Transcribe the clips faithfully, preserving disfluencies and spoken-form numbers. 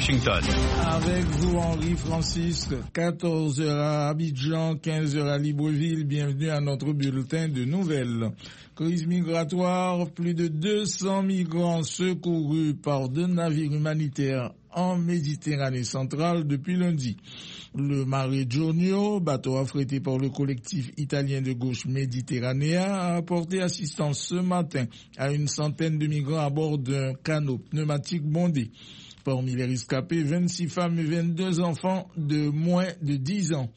Washington. Avec vous, Henri Francis, quatorze heures à Abidjan, quinze heures à Libreville. Bienvenue à notre bulletin de nouvelles. Crise migratoire, plus de deux cents migrants secourus par deux navires humanitaires en Méditerranée centrale depuis lundi. Le Mare Jonio, bateau affrété par le collectif italien de gauche méditerranéen, a apporté assistance ce matin à une centaine de migrants à bord d'un canot pneumatique bondé. Parmi les rescapés, vingt-six femmes et vingt-deux enfants de moins de dix ans.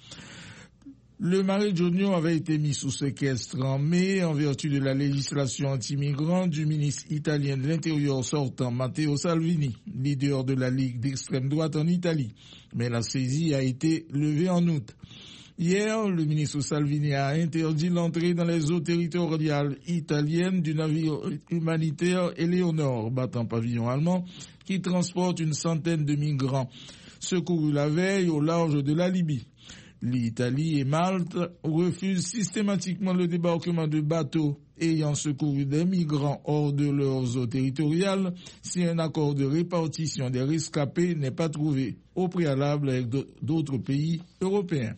Le Mare Jonio avait été mis sous séquestre en mai en vertu de la législation anti-migrants du ministre italien de l'Intérieur sortant Matteo Salvini, leader de la Ligue d'extrême droite en Italie. Mais la saisie a été levée en août. Hier, le ministre Salvini a interdit l'entrée dans les eaux territoriales italiennes du navire humanitaire Eleonore, battant pavillon allemand, qui transporte une centaine de migrants secourus la veille au large de la Libye. L'Italie et Malte refusent systématiquement le débarquement de bateaux ayant secouru des migrants hors de leurs eaux territoriales si un accord de répartition des rescapés n'est pas trouvé au préalable avec d'autres pays européens.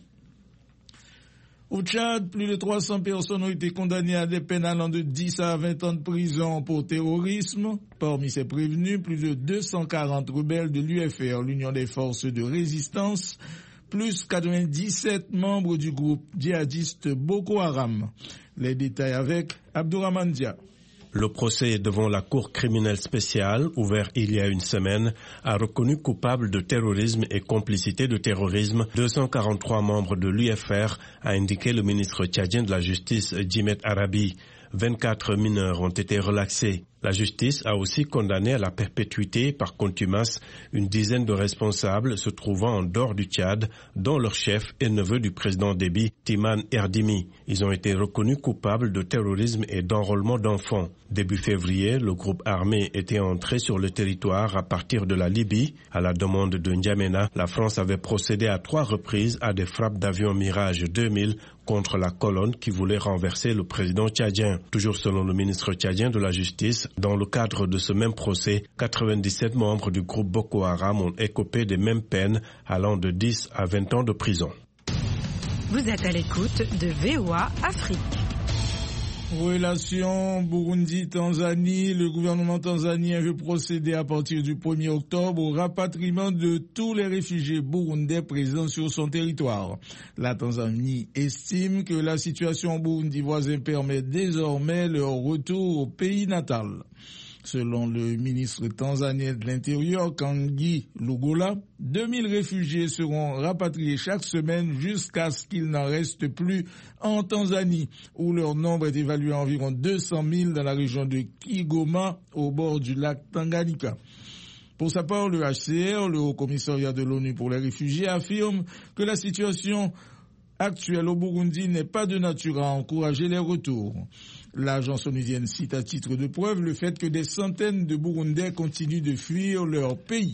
Au Tchad, plus de trois cents personnes ont été condamnées à des peines allant de dix à vingt ans de prison pour terrorisme. Parmi ces prévenus, plus de deux cent quarante rebelles de l'U F R, l'Union des forces de résistance, plus quatre-vingt-dix-sept membres du groupe djihadiste Boko Haram. Les détails avec Abdourahmane Dia. Le procès devant la Cour criminelle spéciale, ouvert il y a une semaine, a reconnu coupables de terrorisme et complicité de terrorisme deux cent quarante-trois membres de l'U F R, a indiqué le ministre tchadien de la Justice, Djimet Arabi. vingt-quatre mineurs ont été relaxés. La justice a aussi condamné à la perpétuité par contumace une dizaine de responsables se trouvant en dehors du Tchad, dont leur chef et neveu du président Déby, Timan Erdimi. Ils ont été reconnus coupables de terrorisme et d'enrôlement d'enfants. Début février, le groupe armé était entré sur le territoire à partir de la Libye. À la demande de N'Djamena, la France avait procédé à trois reprises à des frappes d'avions Mirage deux mille contre la colonne qui voulait renverser le président tchadien. Toujours selon le ministre tchadien de la Justice, dans le cadre de ce même procès, quatre-vingt-dix-sept membres du groupe Boko Haram ont écopé des mêmes peines allant de dix à vingt ans de prison. Vous êtes à l'écoute de V O A Afrique. Relation Burundi-Tanzanie, le gouvernement tanzanien veut procéder à partir du premier octobre au rapatriement de tous les réfugiés burundais présents sur son territoire. La Tanzanie estime que la situation au Burundi voisin permet désormais leur retour au pays natal. Selon le ministre tanzanien de l'Intérieur, Kangi Lugola, deux mille réfugiés seront rapatriés chaque semaine jusqu'à ce qu'il n'en reste plus en Tanzanie, où leur nombre est évalué à environ deux cent mille dans la région de Kigoma, au bord du lac Tanganyika. Pour sa part, le H C R, le Haut Commissariat de l'ONU pour les réfugiés, affirme que la situation actuelle au Burundi n'est pas de nature à encourager les retours. L'agence onusienne cite à titre de preuve le fait que des centaines de Burundais continuent de fuir leur pays.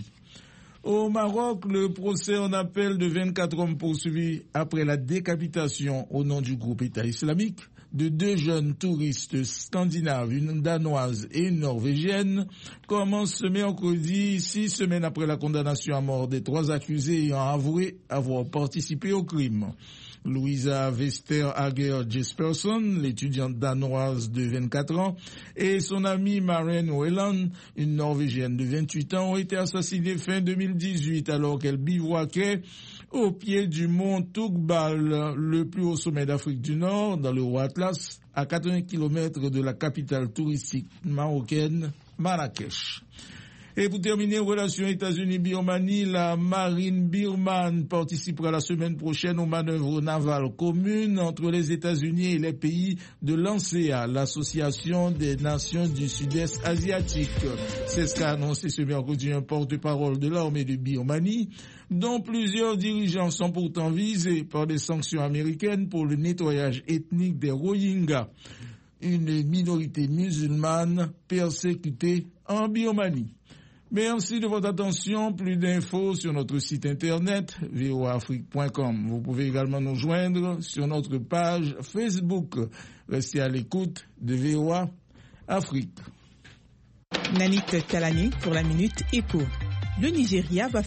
Au Maroc, le procès en appel de vingt-quatre hommes poursuivis après la décapitation au nom du groupe État islamique de deux jeunes touristes scandinaves, une danoise et une norvégienne, commence ce mercredi, six semaines après la condamnation à mort des trois accusés ayant avoué avoir participé au crime. Louisa Wester-Hager Jesperson, l'étudiante danoise de vingt-quatre ans, et son amie Maren Welland, une Norvégienne de vingt-huit ans, ont été assassinés fin deux mille dix-huit alors qu'elles bivouaquaient au pied du mont Tougbal, le plus haut sommet d'Afrique du Nord, dans le Haut Atlas, à quatre-vingts kilomètres de la capitale touristique marocaine, Marrakech. Et pour terminer, relations États-Unis-Birmanie, la marine birmane participera la semaine prochaine aux manœuvres navales communes entre les États-Unis et les pays de l'A N S E A, l'association des nations du sud-est asiatique. C'est ce qu'a annoncé ce mercredi un porte-parole de l'armée de Birmanie, dont plusieurs dirigeants sont pourtant visés par des sanctions américaines pour le nettoyage ethnique des Rohingyas, une minorité musulmane persécutée en Birmanie. Merci de votre attention. Plus d'infos sur notre site internet v o a afrique point com. Vous pouvez également nous joindre sur notre page Facebook. Restez à l'écoute de V O A Afrique. Nanit Talani pour la Minute Éco. Le Nigeria va